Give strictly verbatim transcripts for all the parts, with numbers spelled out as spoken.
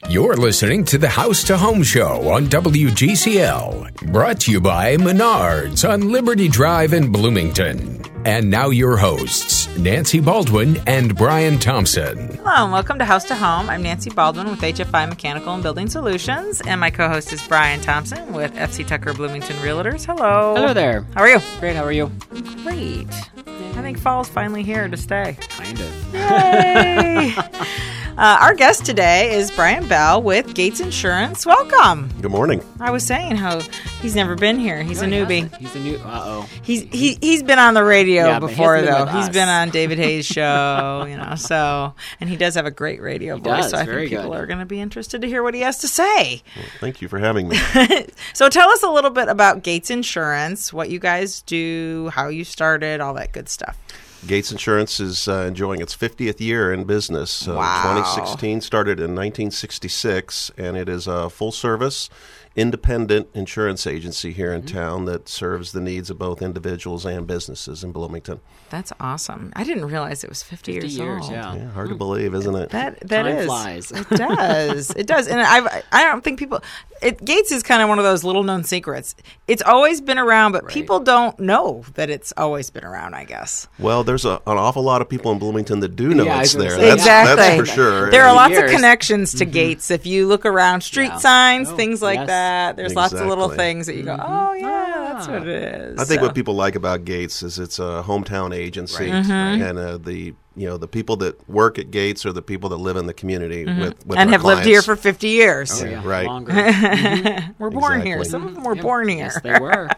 You're listening to the House to Home Show on W G C L, brought to you by Menards on Liberty Drive in Bloomington. And now your hosts, Nancy Baldwin and Brian Thompson. Hello and welcome to House to Home. I'm Nancy Baldwin with H F I Mechanical and Building Solutions, and my co-host is Brian Thompson with F C Tucker Bloomington Realtors. Hello. Hello there. How are you? Great, how are you? Great. I think fall's finally here to stay. Kind of. Yay! Uh, our guest today is Brian Bell with Gates Insurance. Welcome. Good morning. I was saying how he's never been here. He's No, a he newbie. hasn't. He's a new. Uh oh. He's he he's been on the radio Yeah, but he before hasn't been though. with He's us. been on David Hayes' show, you know. So, and he does have a great radio He voice. does, So I very think people good. are going to be interested to hear what he has to say. Well, thank you for having me. So, tell us a little bit about Gates Insurance, what you guys do, how you started, all that good stuff. Gates Insurance is uh, enjoying its fiftieth year in business. So Wow. twenty sixteen started in nineteen sixty-six, and it is a full-service, independent insurance agency here in town that serves the needs of both individuals and businesses in Bloomington. That's awesome. I didn't realize it was fifty, fifty years, years, old. yeah. Yeah, hard to believe, isn't it? That that Time is. flies. It does. It does. And I've I don't think people it Gates is kind of one of those little known secrets. It's always been around, but Right. people don't know that it's always been around, I guess. Well, there's a, an awful lot of people in Bloomington that do know Yeah, I it's was gonna there. say, That's, Exactly. that's for sure. There are And- lots of years. connections to Gates. If you look around street Yeah. signs, Oh, things like yes. that, there's lots of little Exactly. things that you go, oh, yeah, that's Ah. what it is. I think So- what people like about Gates is it's a hometown agency, Right, right. and uh, the you know the people that work at Gates are the people that live in the community with, with and our have lived here clients. for fifty years. Oh, yeah. Right. Longer. We're born here. Exactly. Some of them were Yep. born here. Yes, they were.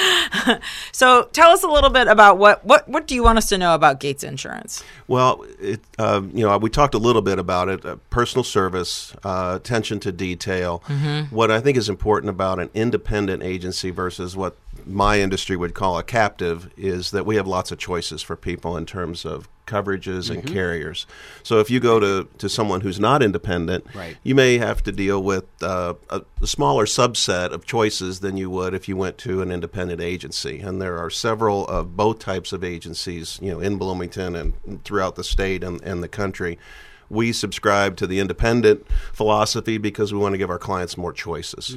So tell us a little bit about what, what, what do you want us to know about Gates Insurance? Well, it, uh, you know, we talked a little bit about it. Uh, personal service, uh, attention to detail. Mm-hmm. What I think is important about an independent agency versus what my industry would call a captive is that we have lots of choices for people in terms of coverages and Mm-hmm. carriers. So if you go to, to someone who's not independent, Right. you may have to deal with uh, a, a smaller subset of choices than you would if you went to an independent agency. And there are several of both types of agencies, you know, in Bloomington and throughout the state and, and the country. We subscribe to the independent philosophy because we want to give our clients more choices.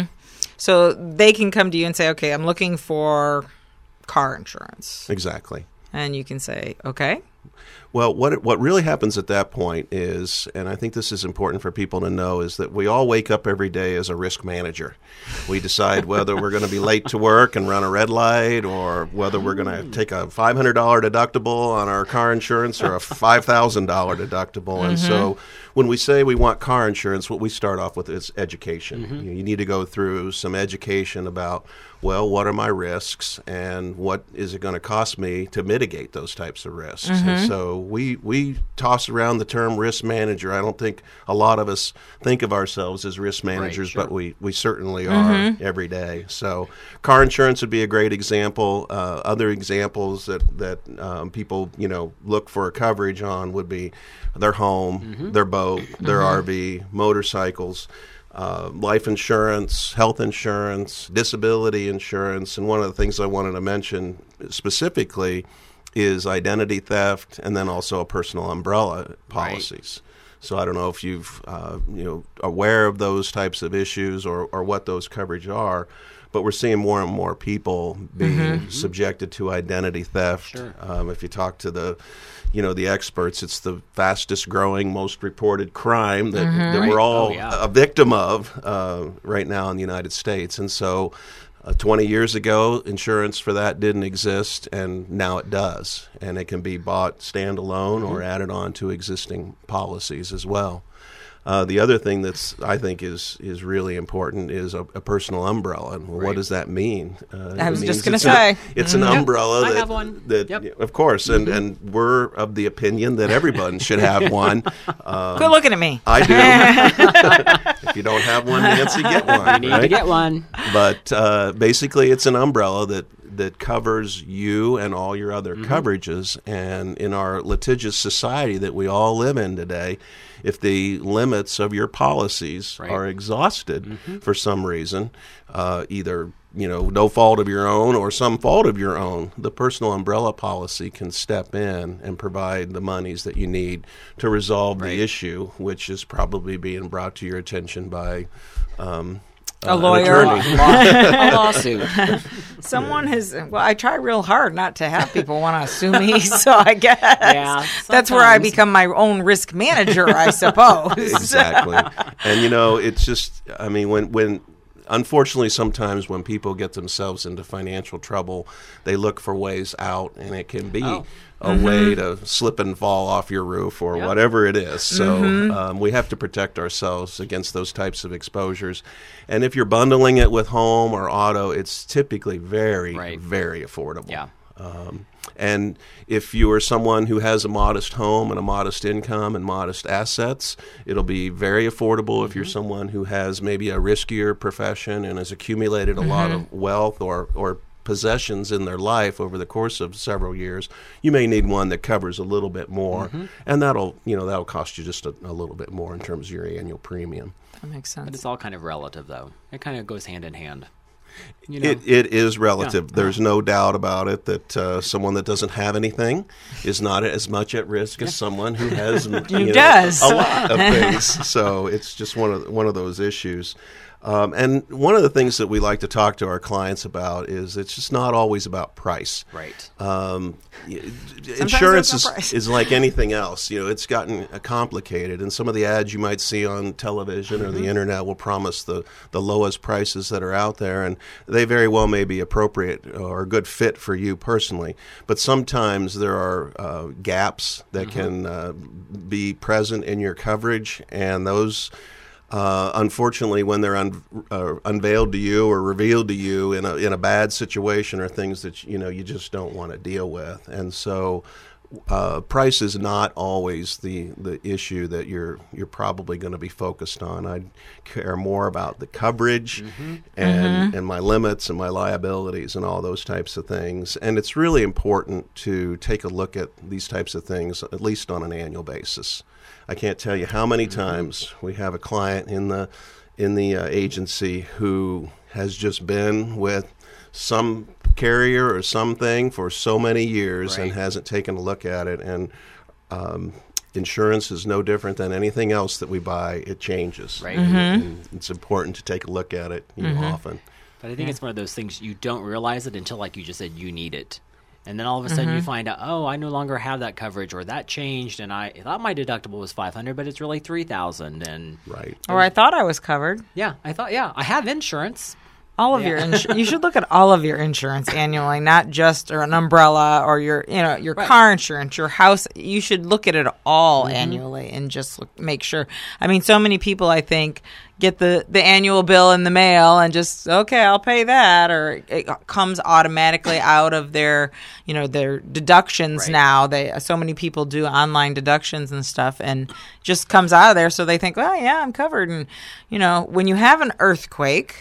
So they can come to you and say, okay, I'm looking for car insurance. Exactly. And you can say, okay. Well, what it, what really happens at that point is, and I think this is important for people to know, is that we all wake up every day as a risk manager. We decide whether we're going to be late to work and run a red light, or whether we're going to take a five hundred dollars deductible on our car insurance or a five thousand dollars deductible. And so when we say we want car insurance, what we start off with is education. You, you need to go through some education about, well, what are my risks and what is it going to cost me to mitigate those types of risks? And so we we toss around the term risk manager. I don't think a lot of us think of ourselves as risk managers, sure. but we, we certainly are every day. So car insurance would be a great example. Uh, other examples that, that um, people, you know, look for coverage on would be their home, their boat, their R V, motorcycles. Uh, life insurance, health insurance, disability insurance, and one of the things I wanted to mention specifically is identity theft, and then also a personal umbrella policies. So I don't know if you've uh, you know aware of those types of issues or, or what those coverage are, but we're seeing more and more people being subjected to identity theft. Sure. Um, if you talk to the you know, the experts, it's the fastest growing, most reported crime that, that Right. we're all Oh, yeah. a victim of uh, right now in the United States. And so uh, twenty years ago, insurance for that didn't exist, and now it does. And it can be bought standalone or added on to existing policies as well. Uh, the other thing that's I think is is really important is a, a personal umbrella. And well, Right. what does that mean? Uh, I it was means just gonna it's a- say. it's an Yep, umbrella. I that, have one. That, Yep. of course, and, and we're of the opinion that everyone should have one. Um, Quit looking at me. I do. If you don't have one, Nancy, get one. You need right? to get one. But uh, basically, it's an umbrella that that covers you and all your other Mm-hmm. coverages. And in our litigious society that we all live in today, if the limits of your policies Right. are exhausted Mm-hmm. for some reason, uh, either you know, no fault of your own or some fault of your own, the personal umbrella policy can step in and provide the monies that you need to resolve Right. the issue, which is probably being brought to your attention by um, A uh, lawyer. an attorney. A lawsuit. Someone has. Well, I try real hard not to have people want to sue me, so I guess Yeah, that's where I sometimes. become my own risk manager, I suppose. Exactly. And you know, it's just, I mean, when when unfortunately sometimes when people get themselves into financial trouble, they look for ways out, and it can be Oh. a way to slip and fall off your roof or Yep. whatever it is. So um, we have to protect ourselves against those types of exposures. And if you're bundling it with home or auto, it's typically very, Right. very affordable. Yeah. Um, and if you are someone who has a modest home and a modest income and modest assets, it'll be very affordable. If you're someone who has maybe a riskier profession and has accumulated a lot of wealth or, or possessions in their life over the course of several years, you may need one that covers a little bit more, and that'll you know that'll cost you just a, a little bit more in terms of your annual premium. That makes But sense. it's all kind of relative, though. It kind of goes hand in hand. You know? It it is relative. Yeah. There's no doubt about it that uh, someone that doesn't have anything is not as much at risk as someone who has you know, does. a lot of things. So it's just one of one of those issues. Um, and one of the things that we like to talk to our clients about is it's just not always about price. Right. Um, y- insurance there's is, no price. is like anything else. You know, it's gotten uh, complicated, and some of the ads you might see on television or the internet will promise the, the lowest prices that are out there, and they very well may be appropriate or a good fit for you personally. But sometimes there are uh, gaps that can uh, be present in your coverage, and those. Uh, unfortunately, when they're un- uh, unveiled to you or revealed to you in a in a bad situation, are things that you know you just don't want to deal with, and so uh, price is not always the, the issue that you're you're probably going to be focused on. I care more about the coverage and and my limits and my liabilities and all those types of things. And it's really important to take a look at these types of things at least on an annual basis. I can't tell you how many times we have a client in the in the uh, agency who has just been with some carrier or something for so many years and Right. hasn't taken a look at it. And um, insurance is no different than anything else that we buy. It changes. Right. And, and it's important to take a look at it you know, often. But I think it's one of those things you don't realize it until, like you just said, you need it. And then all of a sudden you find out, oh, I no longer have that coverage, or that changed, and I thought my deductible was five hundred, but it's really three thousand. And Right. Or I thought I was covered. yeah, I thought, yeah, I have insurance. All of your insurance. You should look at all of your insurance annually, not just or an umbrella or your, you know, your Right. car insurance, your house. You should look at it all annually and just look, make sure. I mean, so many people, I think, get the, the annual bill in the mail and just, okay, I'll pay that, or it comes automatically out of their, you know, their deductions Right. now. They so many people do online deductions and stuff, and just comes out of there. So they think, well, yeah, I'm covered. And you know, when you have an earthquake.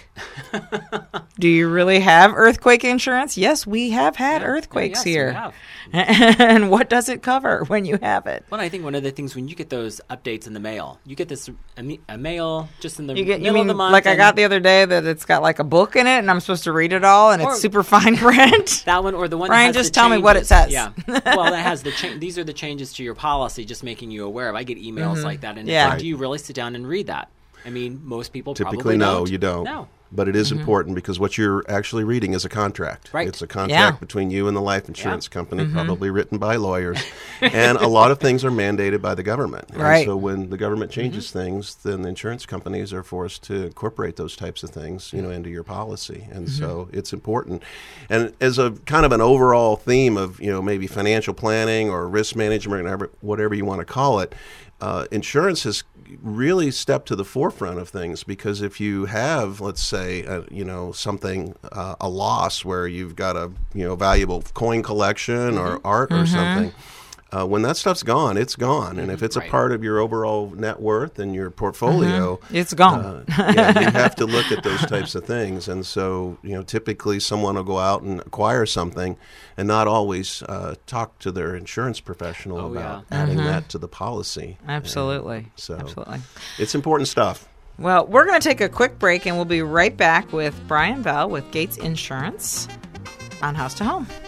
Do you really have earthquake insurance? Yes, we have had Yeah, earthquakes yes, we here. have. And what does it cover when you have it? Well, I think one of the things when you get those updates in the mail, you get this a, me- a mail just in the You get, you middle mean of the month. like I and got the other day that it's got like a book in it and I'm supposed to read it all and Or- it's super fine print? that one or the one. Ryan, that has just the tell me what it changes. says. Yeah. Well, that has the cha- these are the changes to your policy, just making you aware of. I get emails like that, and Yeah. it's like, do you really sit down and read that? I mean, most people Typically, probably no, don't. you don't. No. But it is important because what you're actually reading is a contract. Right. It's a contract Yeah. between you and the life insurance Yeah. company, probably written by lawyers. And a lot of things are mandated by the government. And Right. so when the government changes things, then the insurance companies are forced to incorporate those types of things, you know, into your policy. And so it's important. And as a kind of an overall theme of, you know, maybe financial planning or risk management, whatever, whatever you want to call it, uh, insurance has really stepped to the forefront of things, because if you have, let's say, uh, you know, something, uh, a loss where you've got a, you know, valuable coin collection or art or something, uh, when that stuff's gone, it's gone. And if it's Right. a part of your overall net worth and your portfolio, It's gone. uh, yeah, you have to look at those types of things. And so, you know, typically someone will go out and acquire something and not always uh, talk to their insurance professional Oh, about yeah. adding that to the policy. Absolutely. And so Absolutely. it's important stuff. Well, we're going to take a quick break, and we'll be right back with Brian Bell with Gates Insurance on House to Home.